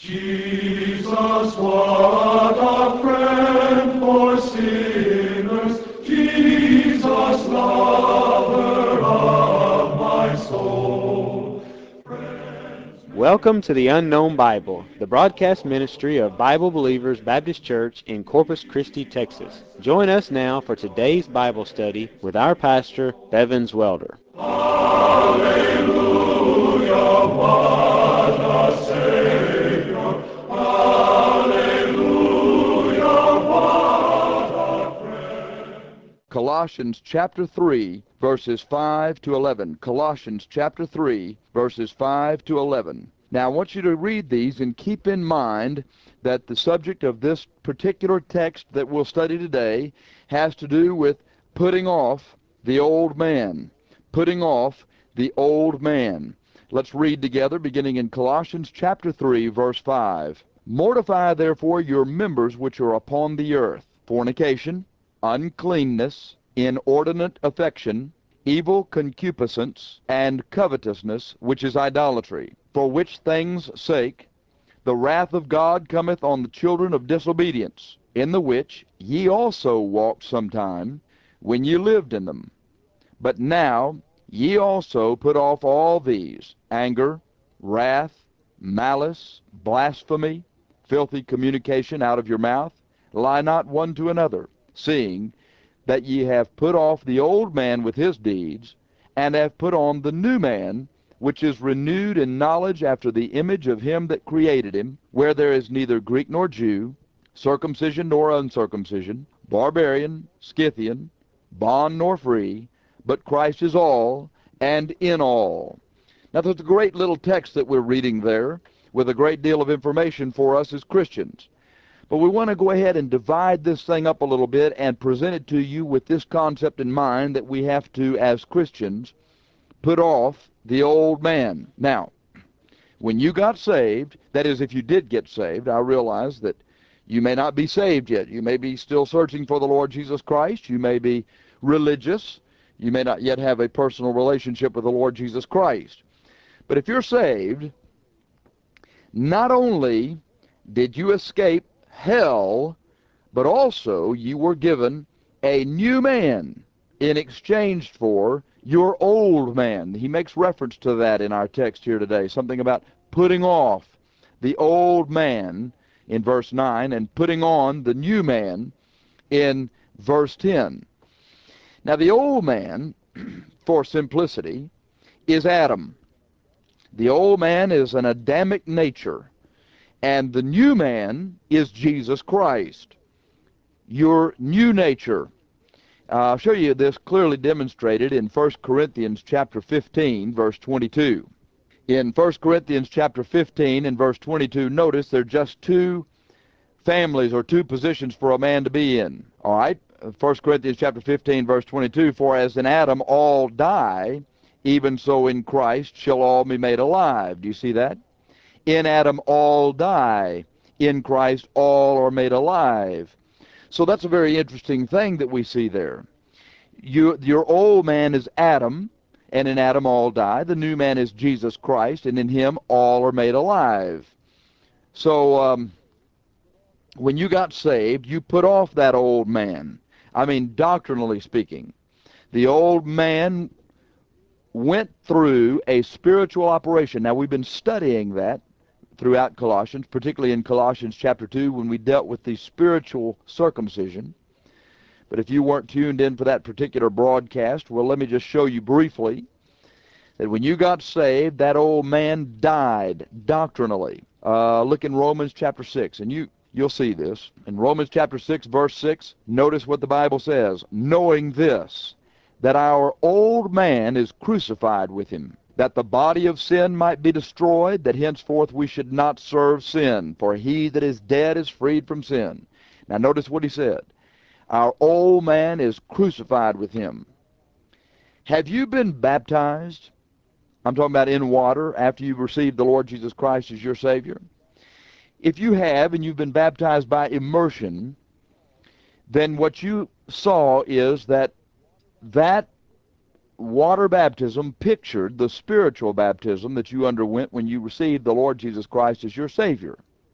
Jesus, what a friend for sinners, Jesus, lover of my soul. Welcome to the Unknown Bible, the broadcast ministry of Bible Believers Baptist Church in Corpus Christi, Texas. Join us now for today's Bible study with our pastor, Bevins Welder. Hallelujah, what a Savior. Hallelujah, what a friend. Colossians chapter 3, verses 5 to 11. Colossians chapter 3, verses 5 to 11. Now, I want you to read these and keep in mind that the subject of this particular text that we'll study today has to do with putting off the old man. Putting off the old man. Let's read together, beginning in Colossians chapter 3, verse 5. Mortify therefore your members which are upon the earth, fornication, uncleanness, inordinate affection, evil concupiscence, and covetousness, which is idolatry. For which things' sake the wrath of God cometh on the children of disobedience, in the which ye also walked sometime, when ye lived in them. But now ye also put off all these: anger, wrath, malice, blasphemy, filthy communication out of your mouth. Lie not one to another, seeing that ye have put off the old man with his deeds, and have put on the new man, which is renewed in knowledge after the image of him that created him, where there is neither Greek nor Jew, circumcision nor uncircumcision, barbarian, Scythian, bond nor free, but Christ is all and in all. Now, there's a great little text that we're reading there with a great deal of information for us as Christians. But we want to go ahead and divide this thing up a little bit and present it to you with this concept in mind that we have to, as Christians, put off the old man. Now, when you got saved, that is, if you did get saved, I realize that you may not be saved yet. You may be still searching for the Lord Jesus Christ. You may be religious. You may not yet have a personal relationship with the Lord Jesus Christ. But if you're saved, not only did you escape hell, but also you were given a new man in exchange for your old man. He makes reference to that in our text here today, something about putting off the old man in verse 9 and putting on the new man in verse 10. Now, the old man, for simplicity, is Adam. The old man is an Adamic nature, and the new man is Jesus Christ, your new nature. I'll show you this clearly demonstrated in 1 Corinthians chapter 15, verse 22. In 1 Corinthians chapter 15 and verse 22, notice there are just two families or two positions for a man to be in. All right? 1 Corinthians chapter 15, verse 22, for as in Adam all die, even so in Christ shall all be made alive. Do you see that? In Adam all die, in Christ all are made alive. So that's a very interesting thing that we see there. Your old man is Adam, and in Adam all die. The new man is Jesus Christ, and in him all are made alive. So when you got saved, you put off that old man. I mean, doctrinally speaking, the old man went through a spiritual operation. Now, we've been studying that throughout Colossians, particularly in Colossians chapter 2 when we dealt with the spiritual circumcision. But if you weren't tuned in for that particular broadcast, well, let me just show you briefly that when you got saved, that old man died doctrinally. Look in Romans chapter 6, and you'll see this. In Romans chapter 6, verse 6, notice what the Bible says. Knowing this, that our old man is crucified with him, that the body of sin might be destroyed, that henceforth we should not serve sin. For he that is dead is freed from sin. Now notice what he said. Our old man is crucified with him. Have you been baptized? I'm talking about in water after you've received the Lord Jesus Christ as your Savior. If you have and you've been baptized by immersion, then what you saw is that water baptism pictured the spiritual baptism that you underwent when you received the Lord Jesus Christ as your Savior.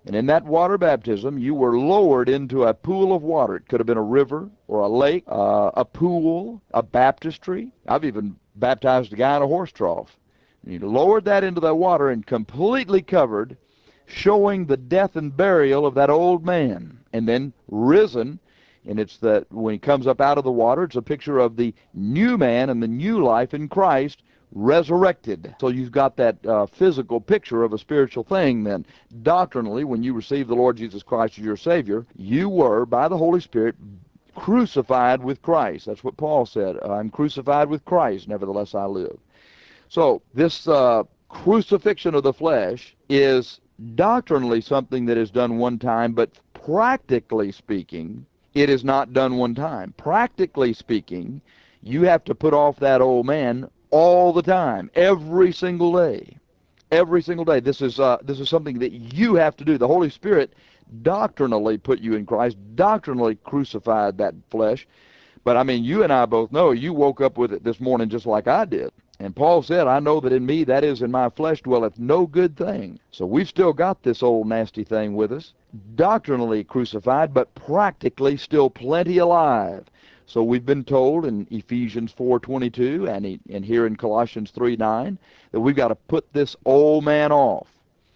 And in that water baptism, you were lowered into a pool of water. It could have been a river or a lake, a pool, a baptistry. I've even baptized a guy in a horse trough. And you lowered that into that water and completely covered, showing the death and burial of that old man, and then risen. And it's that when he comes up out of the water, it's a picture of the new man and the new life in Christ, resurrected. So you've got that physical picture of a spiritual thing then. Doctrinally, when you receive the Lord Jesus Christ as your Savior, you were, by the Holy Spirit, crucified with Christ. That's what Paul said. I'm crucified with Christ, nevertheless I live. So this crucifixion of the flesh is doctrinally something that is done one time, but practically speaking, it is not done one time. Practically speaking, you have to put off that old man all the time, every single day. Every single day. This is something that you have to do. The Holy Spirit doctrinally put you in Christ, doctrinally crucified that flesh. But I mean, you and I both know you woke up with it this morning just like I did. And Paul said, I know that in me, that is in my flesh, dwelleth no good thing. So we've still got this old nasty thing with us, doctrinally crucified, but practically still plenty alive. So we've been told in Ephesians 4:22 and here in Colossians 3:9 that we've got to put this old man off.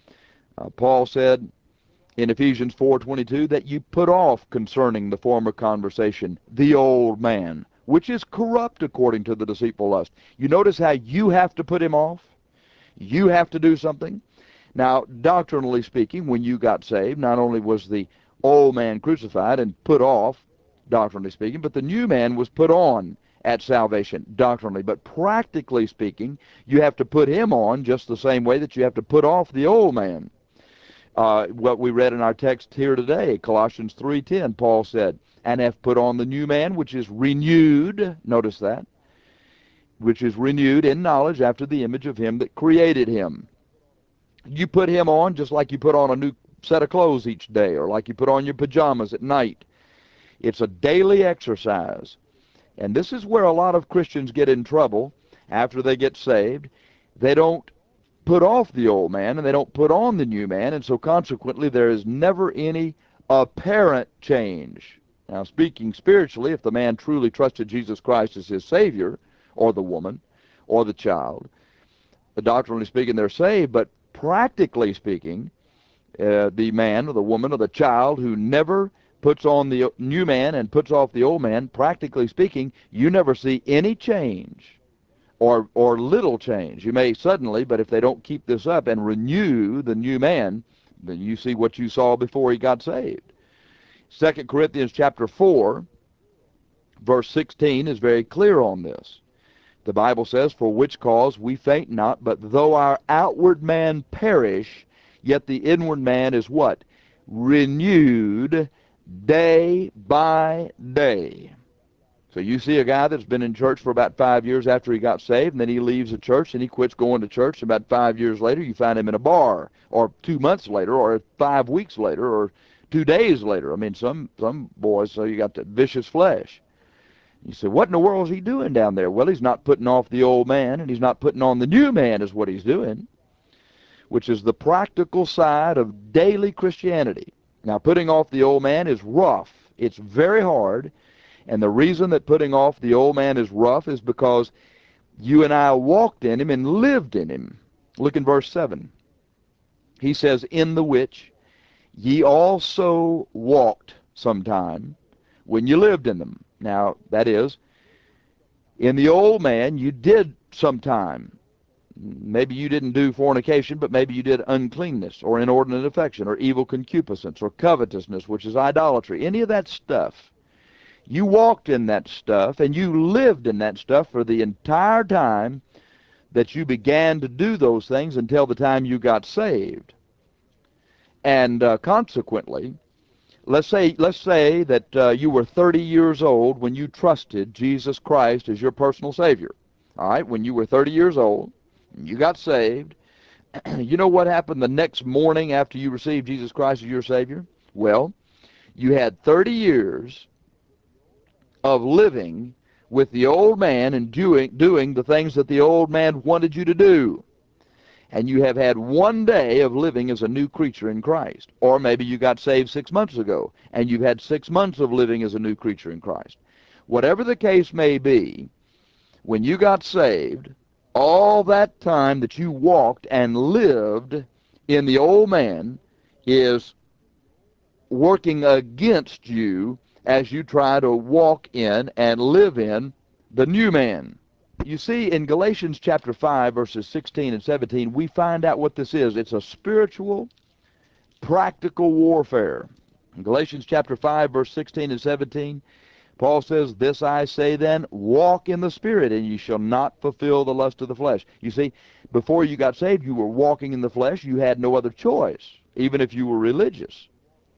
Paul said in Ephesians 4:22 that you put off concerning the former conversation the old man, which is corrupt according to the deceitful lust. You notice how you have to put him off? You have to do something. Now, doctrinally speaking, when you got saved, not only was the old man crucified and put off, doctrinally speaking, but the new man was put on at salvation, doctrinally. But practically speaking, you have to put him on just the same way that you have to put off the old man. What we read in our text here today, Colossians 3:10, Paul said, and have put on the new man, which is renewed, notice that, which is renewed in knowledge after the image of him that created him. You put him on just like you put on a new set of clothes each day, or like you put on your pajamas at night. It's a daily exercise. And this is where a lot of Christians get in trouble after they get saved. They don't put off the old man, and they don't put on the new man, and so consequently there is never any apparent change. Now, speaking spiritually, if the man truly trusted Jesus Christ as his Savior, or the woman, or the child, doctrinally speaking, they're saved, but practically speaking, the man or the woman or the child who never puts on the new man and puts off the old man, practically speaking, you never see any change or little change. You may suddenly, but if they don't keep this up and renew the new man, then you see what you saw before he got saved. 2 Corinthians chapter 4, verse 16 is very clear on this. The Bible says, for which cause we faint not, but though our outward man perish, yet the inward man is what? Renewed day by day. So you see a guy that's been in church for about 5 years after he got saved, and then he leaves the church and he quits going to church. And about 5 years later, you find him in a bar, or 2 months later, or 5 weeks later, or 2 days later. I mean, some boys, so you got the vicious flesh. You say, what in the world is he doing down there? Well, he's not putting off the old man, and he's not putting on the new man is what he's doing, which is the practical side of daily Christianity. Now, putting off the old man is rough. It's very hard, and the reason that putting off the old man is rough is because you and I walked in him and lived in him. Look in verse 7. He says, in the which ye also walked sometime when you lived in them. Now, that is, in the old man, you did sometime. Maybe you didn't do fornication, but maybe you did uncleanness, or inordinate affection, or evil concupiscence, or covetousness, which is idolatry. Any of that stuff. You walked in that stuff, and you lived in that stuff for the entire time that you began to do those things until the time you got saved. And consequently, let's say that you were 30 years old when you trusted Jesus Christ as your personal Savior. All right, when you were 30 years old, you got saved. You know what happened the next morning after you received Jesus Christ as your Savior? Well, you had 30 years of living with the old man and doing the things that the old man wanted you to do. and you have had one day of living as a new creature in Christ. Or maybe you got saved 6 months ago, and you've had 6 months of living as a new creature in Christ. Whatever the case may be, when you got saved, all that time that you walked and lived in the old man is working against you as you try to walk in and live in the new man. You see, in Galatians chapter 5, verses 16 and 17, we find out what this is. It's a spiritual, practical warfare. In Galatians chapter 5, verse 16 and 17, Paul says, "This I say then, walk in the Spirit, and ye shall not fulfill the lust of the flesh." You see, before you got saved, you were walking in the flesh. You had no other choice, even if you were religious.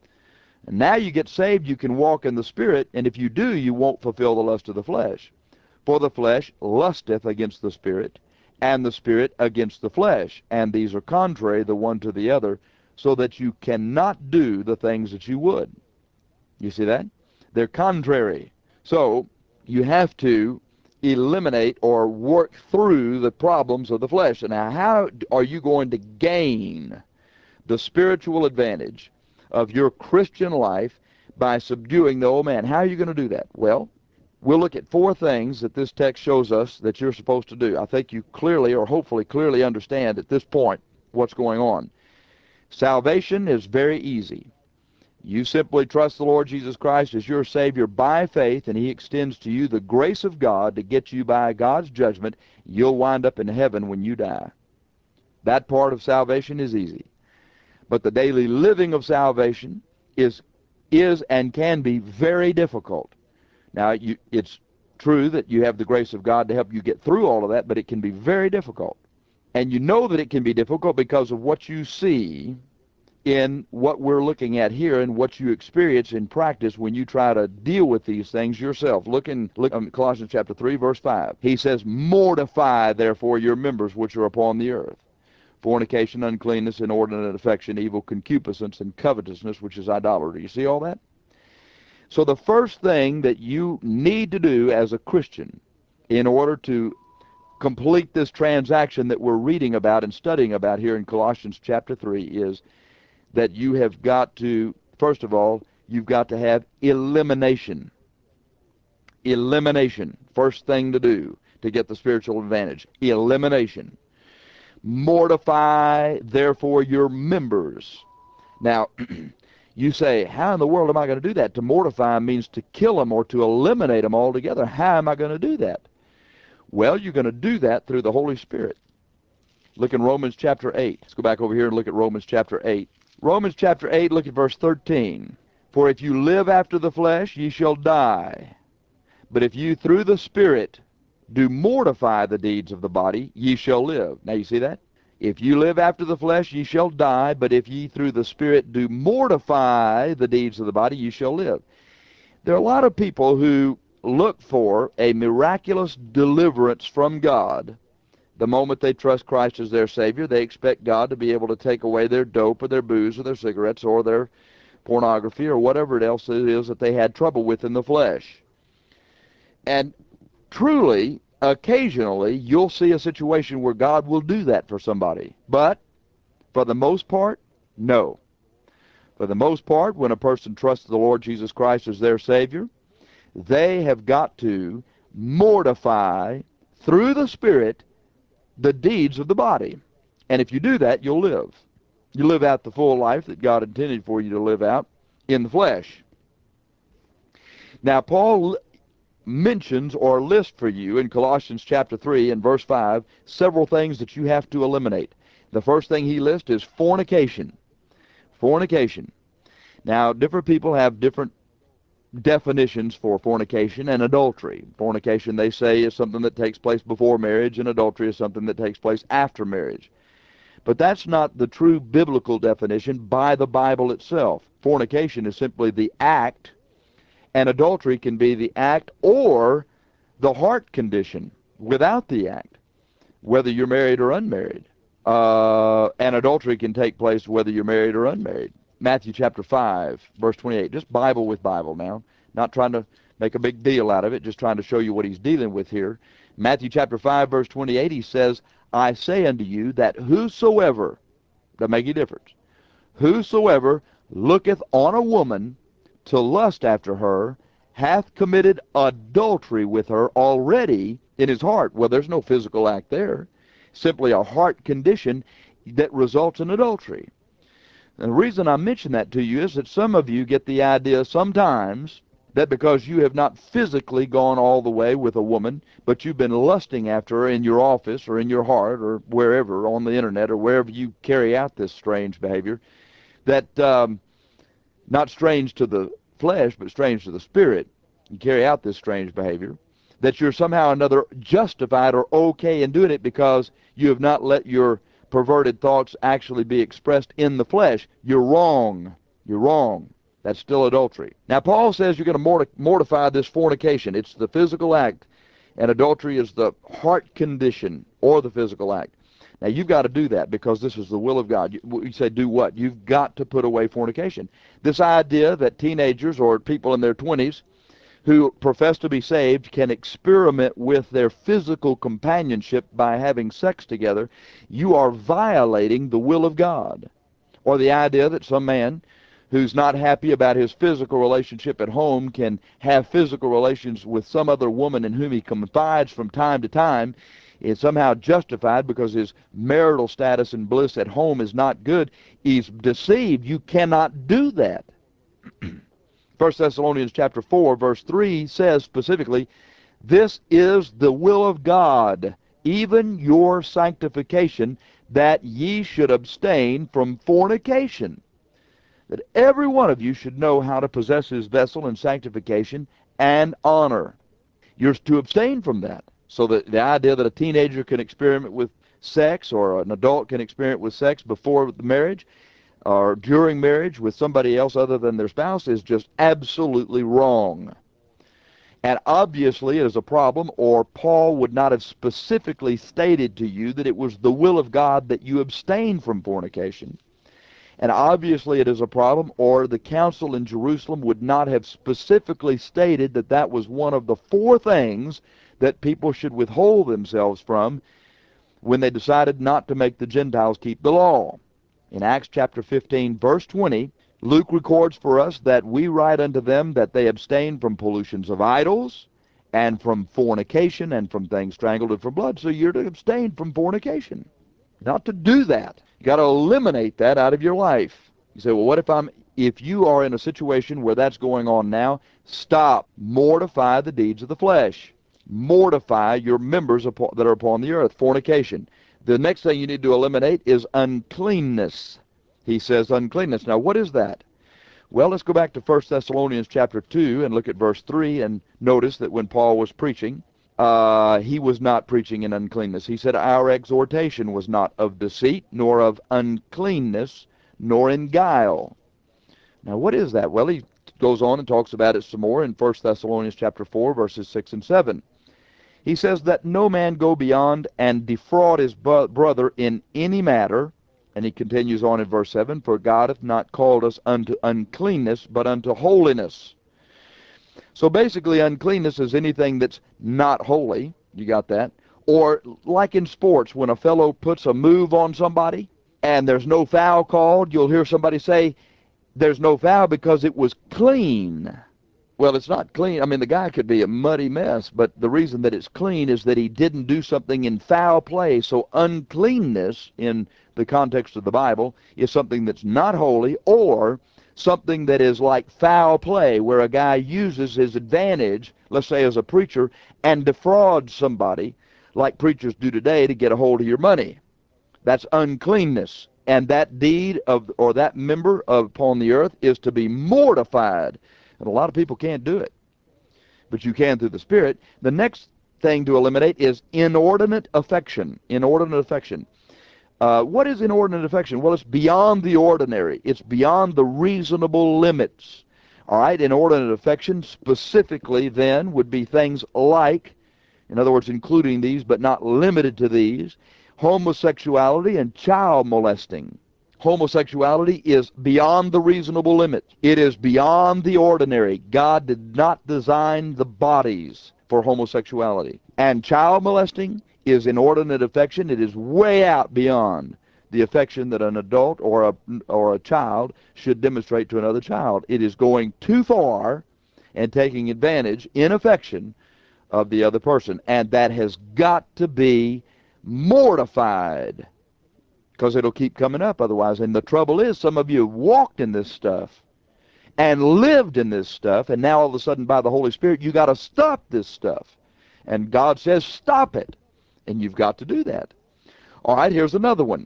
And now you get saved, you can walk in the Spirit, and if you do, you won't fulfill the lust of the flesh. For the flesh lusteth against the Spirit, and the Spirit against the flesh, and these are contrary the one to the other, so that you cannot do the things that you would. You see that? They're contrary. So you have to eliminate or work through the problems of the flesh. And now how are you going to gain the spiritual advantage of your Christian life by subduing the old man? How are you going to do that? Well, we'll look at 4 things that this text shows us that you're supposed to do. I think you clearly, or hopefully clearly, understand at this point what's going on. Salvation is very easy. You simply trust the Lord Jesus Christ as your Savior by faith, and He extends to you the grace of God to get you by God's judgment. You'll wind up in heaven when you die. That part of salvation is easy. But the daily living of salvation is and can be very difficult. Now, it's true that you have the grace of God to help you get through all of that, but it can be very difficult. And you know that it can be difficult because of what you see in what we're looking at here and what you experience in practice when you try to deal with these things yourself. Look in Colossians chapter 3, verse 5. He says, "Mortify, therefore, your members which are upon the earth. Fornication, uncleanness, inordinate affection, evil concupiscence, and covetousness, which is idolatry." You see all that? So the first thing that you need to do as a Christian in order to complete this transaction that we're reading about and studying about here in Colossians chapter 3 is that you have got to, first of all, you've got to have elimination. Elimination. First thing to do to get the spiritual advantage. Elimination. "Mortify, therefore, your members." Now, you say, how in the world am I going to do that? To mortify means to kill them or to eliminate them altogether. How am I going to do that? Well, you're going to do that through the Holy Spirit. Look in Romans chapter 8. Let's go back over here and look at Romans chapter 8. Romans chapter 8, look at verse 13. "For if you live after the flesh, ye shall die. But if you through the Spirit do mortify the deeds of the body, ye shall live." Now you see that? "If you live after the flesh, ye shall die. But if ye through the Spirit do mortify the deeds of the body, ye shall live." There are a lot of people who look for a miraculous deliverance from God. The moment they trust Christ as their Savior, they expect God to be able to take away their dope or their booze or their cigarettes or their pornography or whatever else it is that they had trouble with in the flesh. And truly, occasionally, you'll see a situation where God will do that for somebody. But for the most part, no. For the most part, when a person trusts the Lord Jesus Christ as their Savior, they have got to mortify through the Spirit the deeds of the body. And if you do that, you'll live. You live out the full life that God intended for you to live out in the flesh. Now, Paul mentions or lists for you in Colossians chapter 3 and verse 5 several things that you have to eliminate. The first thing he lists is fornication. Fornication. Now, different people have different definitions for fornication and adultery. Fornication, they say, is something that takes place before marriage, and adultery is something that takes place after marriage. But that's not the true biblical definition by the Bible itself. Fornication is simply the act, and adultery can be the act or the heart condition without the act, whether you're married or unmarried. And adultery can take place whether you're married or unmarried. Matthew chapter 5, verse 28. Just Bible with Bible now. Not trying to make a big deal out of it, just trying to show you what he's dealing with here. Matthew chapter 5, verse 28, he says, I say unto you that whosoever, that make a difference, whosoever looketh on a woman to lust after her hath committed adultery with her already in his heart. Well, there's no physical act there. Simply a heart condition that results in adultery. And the reason I mention that to you is that some of you get the idea sometimes that because you have not physically gone all the way with a woman, but you've been lusting after her in your office or in your heart or wherever, on the internet or wherever you carry out this strange behavior, that not strange to the flesh, but strange to the spirit, you carry out this strange behavior, that you're somehow or another justified or okay in doing it because you have not let your perverted thoughts actually be expressed in the flesh. You're wrong. You're wrong. That's still adultery. Now, Paul says you're going to mortify this fornication. It's the physical act, and adultery is the heart condition or the physical act. Now, you've got to do that because this is the will of God. You say, do what? You've got to put away fornication. This idea that teenagers or people in their 20s who profess to be saved can experiment with their physical companionship by having sex together, you are violating the will of God. Or the idea that some man who's not happy about his physical relationship at home can have physical relations with some other woman in whom he confides from time to time is somehow justified because his marital status and bliss at home is not good. He's deceived. You cannot do that. 1 Thessalonians chapter 4, verse 3 says specifically, this is the will of God, even your sanctification, that ye should abstain from fornication. That every one of you should know how to possess his vessel in sanctification and honor. You're to abstain from that. So that the idea that a teenager can experiment with sex or an adult can experiment with sex before the marriage or during marriage with somebody else other than their spouse is just absolutely wrong. And obviously it is a problem, or Paul would not have specifically stated to you that it was the will of God that you abstain from fornication. And obviously it is a problem, or the council in Jerusalem would not have specifically stated that that was one of the 4 things that people should withhold themselves from when they decided not to make the Gentiles keep the law. In Acts chapter 15, verse 20, Luke records for us that we write unto them that they abstain from pollutions of idols and from fornication and from things strangled and from blood. So you're to abstain from fornication. Not to do that. You got to eliminate that out of your life. You say, well, what if you are in a situation where that's going on now? Stop. Mortify the deeds of the flesh. Mortify your members that are upon the earth. Fornication. The next thing you need to eliminate is uncleanness. He says uncleanness. Now, what is that? Well, let's go back to 1 Thessalonians chapter 2 and look at verse 3 and notice that when Paul was preaching, he was not preaching in uncleanness. He said, our exhortation was not of deceit, nor of uncleanness, nor in guile. Now, what is that? Well, he goes on and talks about it some more in 1 Thessalonians chapter 4, verses 6 and 7. He says that no man go beyond and defraud his brother in any matter. And he continues on in verse 7, for God hath not called us unto uncleanness, but unto holiness. So basically, uncleanness is anything that's not holy. You got that? Or like in sports, when a fellow puts a move on somebody and there's no foul called, you'll hear somebody say, there's no foul because it was clean. Well, it's not clean. I mean, the guy could be a muddy mess, but the reason that it's clean is that he didn't do something in foul play. So uncleanness, in the context of the Bible, is something that's not holy, or something that is like foul play, where a guy uses his advantage, let's say as a preacher, and defrauds somebody, like preachers do today, to get a hold of your money. That's uncleanness. And that deed of, or that member upon the earth is to be mortified. And a lot of people can't do it, but you can through the Spirit. The next thing to eliminate is inordinate affection. Inordinate affection. What is inordinate affection? Well, it's beyond the ordinary. It's beyond the reasonable limits. All right, inordinate affection specifically then would be things like, in other words, including these but not limited to these, homosexuality and child molesting. Homosexuality is beyond the reasonable limit. It is beyond the ordinary. God did not design the bodies for homosexuality. And child molesting is inordinate affection. It is way out beyond the affection that an adult or a child should demonstrate to another child. It is going too far and taking advantage in affection of the other person. And that has got to be mortified, because it'll keep coming up otherwise. And the trouble is, some of you have walked in this stuff and lived in this stuff, and now all of a sudden by the Holy Spirit you got to stop this stuff. And God says stop it, and you've got to do that. All right, here's another one.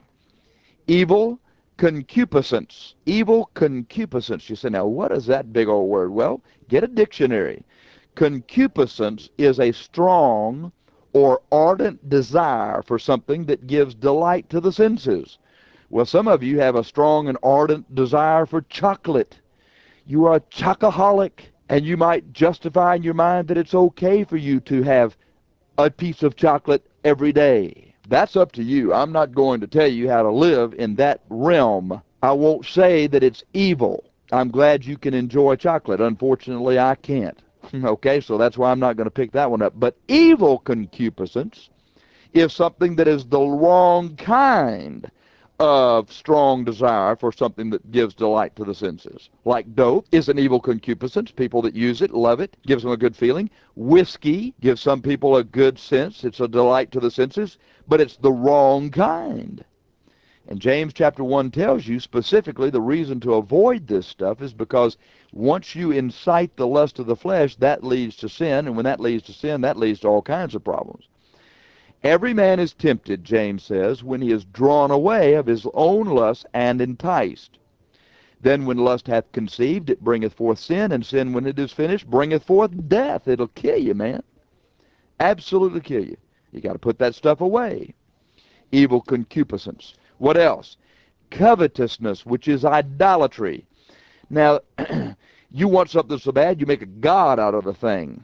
Evil concupiscence. Evil concupiscence. You say, now what is that big old word? Well, get a dictionary. Concupiscence is a strong or ardent desire for something that gives delight to the senses. Well, some of you have a strong and ardent desire for chocolate. You are a chocoholic, and you might justify in your mind that it's okay for you to have a piece of chocolate every day. That's up to you. I'm not going to tell you how to live in that realm. I won't say that it's evil. I'm glad you can enjoy chocolate. Unfortunately, I can't. Okay, so that's why I'm not going to pick that one up. But evil concupiscence is something that is the wrong kind of strong desire for something that gives delight to the senses. Like dope is an evil concupiscence. People that use it love it, gives them a good feeling. Whiskey gives some people a good sense. It's a delight to the senses, but it's the wrong kind. And James chapter 1 tells you specifically the reason to avoid this stuff is because once you incite the lust of the flesh, that leads to sin, and when that leads to sin, that leads to all kinds of problems. Every man is tempted, James says, when he is drawn away of his own lust and enticed. Then when lust hath conceived, it bringeth forth sin, and sin, when it is finished, bringeth forth death. It'll kill you, man. Absolutely kill you. You got to put that stuff away. Evil concupiscence. What else? Covetousness, which is idolatry. Now, you want something so bad, you make a god out of the thing.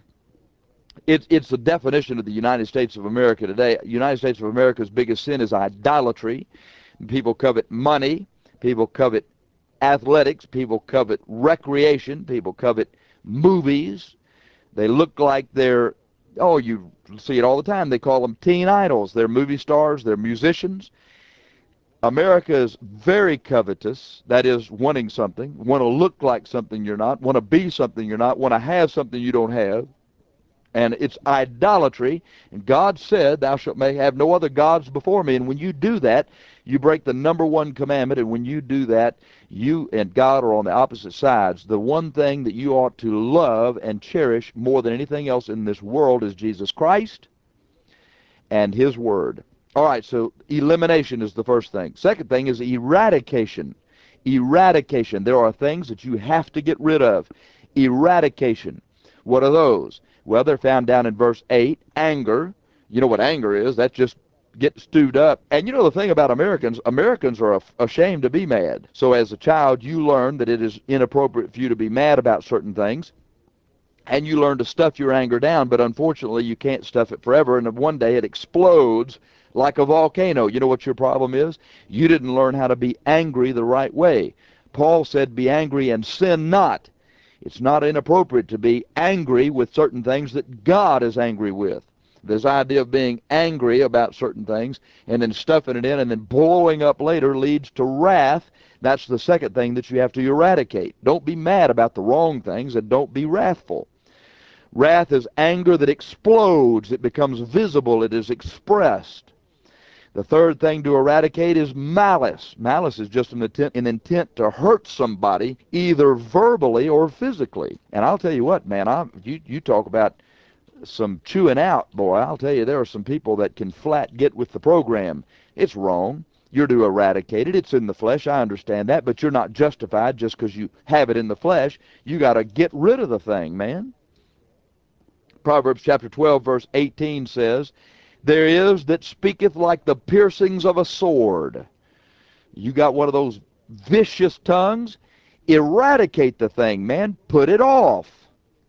It's the definition of the United States of America today. United States of America's biggest sin is idolatry. People covet money. People covet athletics. People covet recreation. People covet movies. They look like they're, oh, you see it all the time. They call them teen idols. They're movie stars. They're musicians. America is very covetous, that is, wanting something, want to look like something you're not, want to be something you're not, want to have something you don't have. And it's idolatry. And God said, thou shalt have no other gods before me. And when you do that, you break the number one commandment. And when you do that, you and God are on the opposite sides. The one thing that you ought to love and cherish more than anything else in this world is Jesus Christ and His Word. All right, so elimination is the first thing. Second thing is eradication. Eradication. There are things that you have to get rid of. Eradication. What are those? Well, they're found down in verse 8. Anger. You know what anger is. That's just get stewed up. And you know the thing about Americans, Americans are ashamed to be mad. So as a child, you learn that it is inappropriate for you to be mad about certain things. And you learn to stuff your anger down, but unfortunately you can't stuff it forever, and one day it explodes like a volcano. You know what your problem is? You didn't learn how to be angry the right way. Paul said, be angry and sin not. It's not inappropriate to be angry with certain things that God is angry with. This idea of being angry about certain things and then stuffing it in and then blowing up later leads to wrath. That's the second thing that you have to eradicate. Don't be mad about the wrong things, and don't be wrathful. Wrath is anger that explodes. It becomes visible. It is expressed. The third thing to eradicate is malice. Malice is just an intent to hurt somebody, either verbally or physically. And I'll tell you what, man, you talk about some chewing out, boy. I'll tell you, there are some people that can flat get with the program. It's wrong. You're to eradicate it. It's in the flesh. I understand that. But you're not justified just because you have it in the flesh. You got to get rid of the thing, man. Proverbs chapter 12, verse 18 says, there is that speaketh like the piercings of a sword. You got one of those vicious tongues? Eradicate the thing, man. Put it off.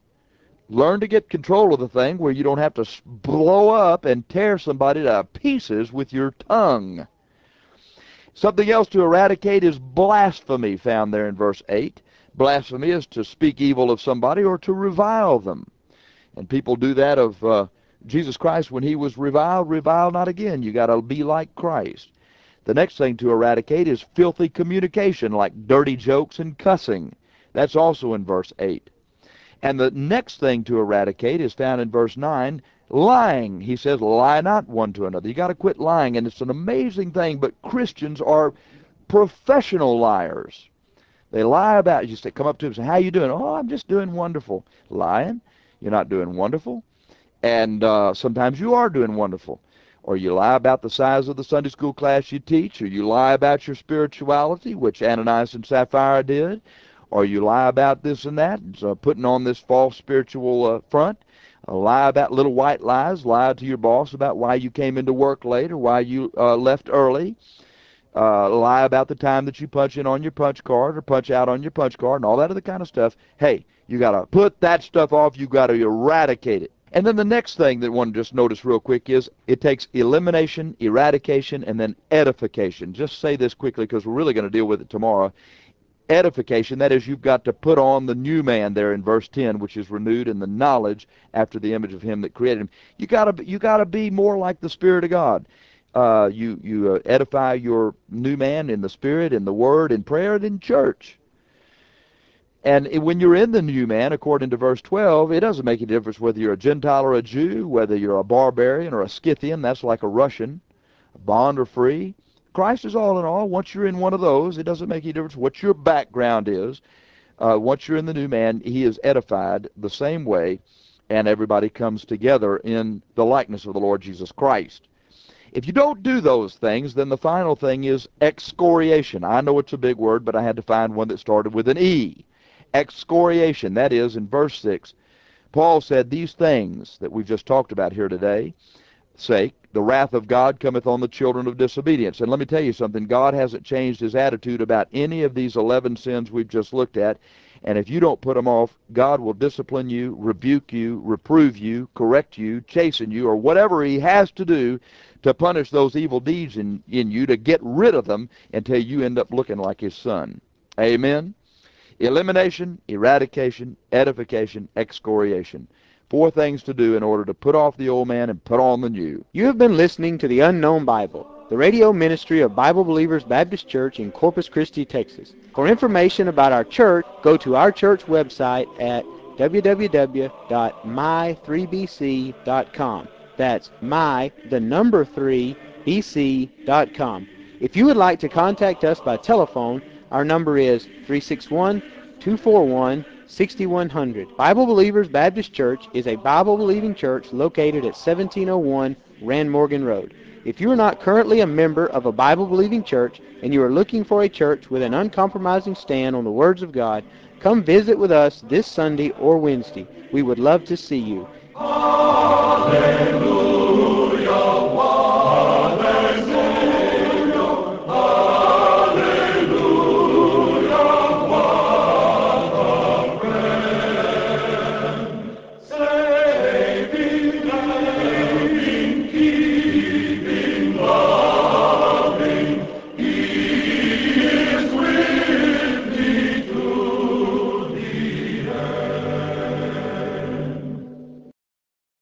Learn to get control of the thing where you don't have to blow up and tear somebody to pieces with your tongue. Something else to eradicate is blasphemy, found there in verse 8. Blasphemy is to speak evil of somebody or to revile them. And people do that of Jesus Christ, when he was reviled, revile not again. You got to be like Christ. The next thing to eradicate is filthy communication, like dirty jokes and cussing. That's also in verse 8. And the next thing to eradicate is found in verse 9, lying. He says, lie not one to another. You got to quit lying, and it's an amazing thing, but Christians are professional liars. They lie about you. Come up to them and say, how you doing? Oh, I'm just doing wonderful. Lying. You're not doing wonderful. And sometimes you are doing wonderful. Or you lie about the size of the Sunday school class you teach, or you lie about your spirituality, which Ananias and Sapphira did, or you lie about this and that, putting on this false spiritual front. Lie about little white lies. Lie to your boss about why you came into work late or why you left early. Lie about the time that you punch in on your punch card or punch out on your punch card and all that other kind of stuff. Hey, you got to put that stuff off. You got to eradicate it. And then the next thing that one just notice real quick is it takes elimination, eradication, and then edification. Just say this quickly because we're really going to deal with it tomorrow. Edification, that is, you've got to put on the new man there in verse 10, which is renewed in the knowledge after the image of him that created him. You got to be more like the Spirit of God. You edify your new man in the Spirit, in the Word, in prayer, and in church. And when you're in the new man, according to verse 12, it doesn't make a difference whether you're a Gentile or a Jew, whether you're a barbarian or a Scythian, that's like a Russian, bond or free. Christ is all in all. Once you're in one of those, it doesn't make any difference what your background is. Once you're in the new man, he is edified the same way, and everybody comes together in the likeness of the Lord Jesus Christ. If you don't do those things, then the final thing is excoriation. I know it's a big word, but I had to find one that started with an E. Excoriation, that is, in verse 6, Paul said, these things that we've just talked about here today, sake, the wrath of God cometh on the children of disobedience. And let me tell you something, God hasn't changed his attitude about any of these 11 sins we've just looked at. And if you don't put them off, God will discipline you, rebuke you, reprove you, correct you, chasten you, or whatever he has to do to punish those evil deeds in you, to get rid of them until you end up looking like his son. Amen? Elimination, eradication, edification, excoriation. 4 things to do in order to put off the old man and put on the new. You have been listening to the Unknown Bible, the radio ministry of Bible Believers Baptist Church in Corpus Christi, Texas. For information about our church, go to our church website at www.my3bc.com. That's my3bc.com. If you would like to contact us by telephone, our number is 361-241-6100. Bible Believers Baptist Church is a Bible-believing church located at 1701 Rand Morgan Road. If you are not currently a member of a Bible-believing church and you are looking for a church with an uncompromising stand on the words of God, come visit with us this Sunday or Wednesday. We would love to see you. Hallelujah.